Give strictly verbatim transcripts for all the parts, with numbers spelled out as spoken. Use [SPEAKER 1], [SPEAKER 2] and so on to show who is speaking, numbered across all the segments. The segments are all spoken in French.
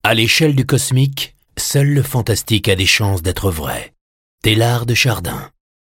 [SPEAKER 1] À l'échelle du cosmique, seul le fantastique a des chances d'être vrai. Teilhard de Chardin.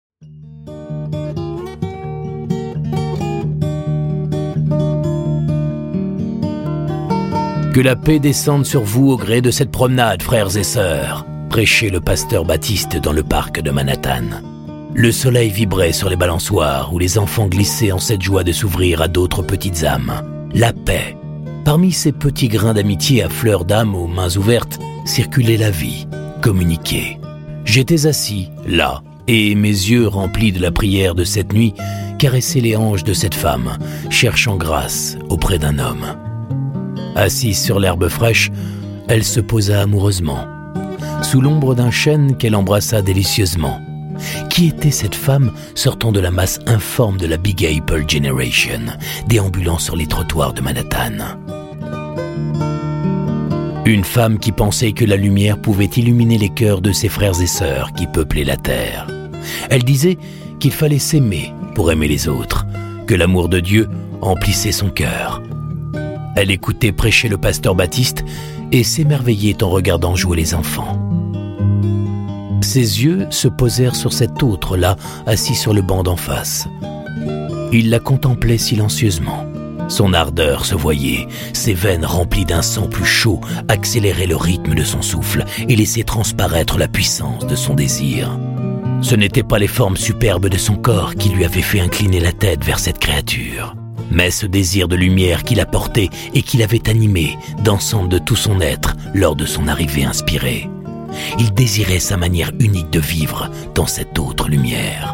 [SPEAKER 1] Que la paix descende sur vous au gré de cette promenade, frères et sœurs, prêchait le pasteur Baptiste dans le parc de Manhattan. Le soleil vibrait sur les balançoires où les enfants glissaient en cette joie de s'ouvrir à d'autres petites âmes. La paix. Parmi ces petits grains d'amitié à fleurs d'âme aux mains ouvertes, circulait la vie, communiquée. J'étais assis, là, et mes yeux remplis de la prière de cette nuit caressaient les hanches de cette femme, cherchant grâce auprès d'un homme. Assise sur l'herbe fraîche, elle se posa amoureusement, sous l'ombre d'un chêne qu'elle embrassa délicieusement. Qui était cette femme sortant de la masse informe de la Big Apple Generation, déambulant sur les trottoirs de Manhattan? Une femme qui pensait que la lumière pouvait illuminer les cœurs de ses frères et sœurs qui peuplaient la terre. Elle disait qu'il fallait s'aimer pour aimer les autres, que l'amour de Dieu emplissait son cœur. Elle écoutait prêcher le pasteur Baptiste et s'émerveillait en regardant jouer les enfants. Ses yeux se posèrent sur cet autre-là, assis sur le banc d'en face. Il la contemplait silencieusement. Son ardeur se voyait, ses veines remplies d'un sang plus chaud accéléraient le rythme de son souffle et laissaient transparaître la puissance de son désir. Ce n'étaient pas les formes superbes de son corps qui lui avaient fait incliner la tête vers cette créature, mais ce désir de lumière qui la portait et qui l'avait animé dansant de tout son être lors de son arrivée inspirée. Il désirait sa manière unique de vivre dans cette autre lumière.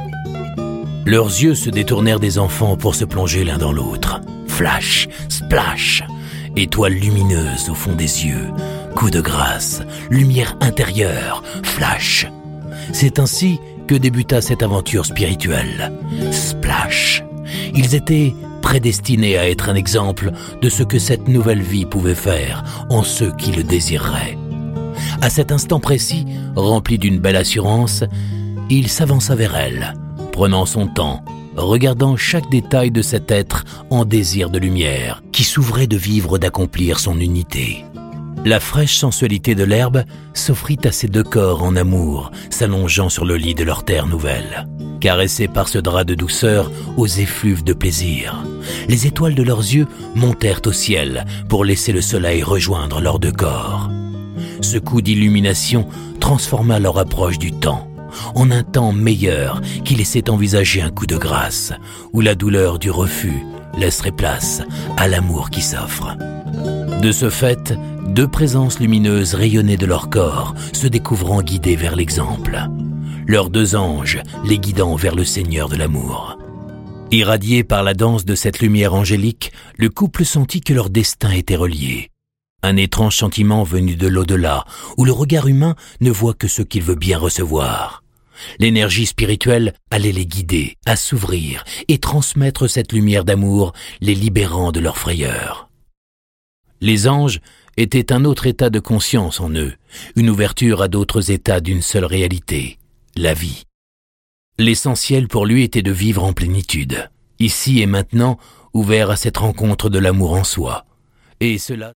[SPEAKER 1] Leurs yeux se détournèrent des enfants pour se plonger l'un dans l'autre. Flash, splash, étoile lumineuse au fond des yeux, coup de grâce, lumière intérieure, flash. C'est ainsi que débuta cette aventure spirituelle. Splash. Ils étaient prédestinés à être un exemple de ce que cette nouvelle vie pouvait faire en ceux qui le désireraient. À cet instant précis, rempli d'une belle assurance, il s'avança vers elle, prenant son temps, regardant chaque détail de cet être en désir de lumière, qui s'ouvrait de vivre d'accomplir son unité. La fraîche sensualité de l'herbe s'offrit à ces deux corps en amour, s'allongeant sur le lit de leur terre nouvelle. Caressés par ce drap de douceur aux effluves de plaisir, les étoiles de leurs yeux montèrent au ciel pour laisser le soleil rejoindre leurs deux corps. Ce coup d'illumination transforma leur approche du temps en un temps meilleur qui laissait envisager un coup de grâce où la douleur du refus laisserait place à l'amour qui s'offre. De ce fait, deux présences lumineuses rayonnaient de leur corps, se découvrant guidées vers l'exemple. Leurs deux anges les guidant vers le Seigneur de l'amour. Irradiés par la danse de cette lumière angélique, le couple sentit que leur destin était relié. Un étrange sentiment venu de l'au-delà, où le regard humain ne voit que ce qu'il veut bien recevoir. L'énergie spirituelle allait les guider à s'ouvrir et transmettre cette lumière d'amour, les libérant de leur frayeur. Les anges étaient un autre état de conscience en eux, une ouverture à d'autres états d'une seule réalité, la vie. L'essentiel pour lui était de vivre en plénitude, ici et maintenant, ouvert à cette rencontre de l'amour en soi. Et cela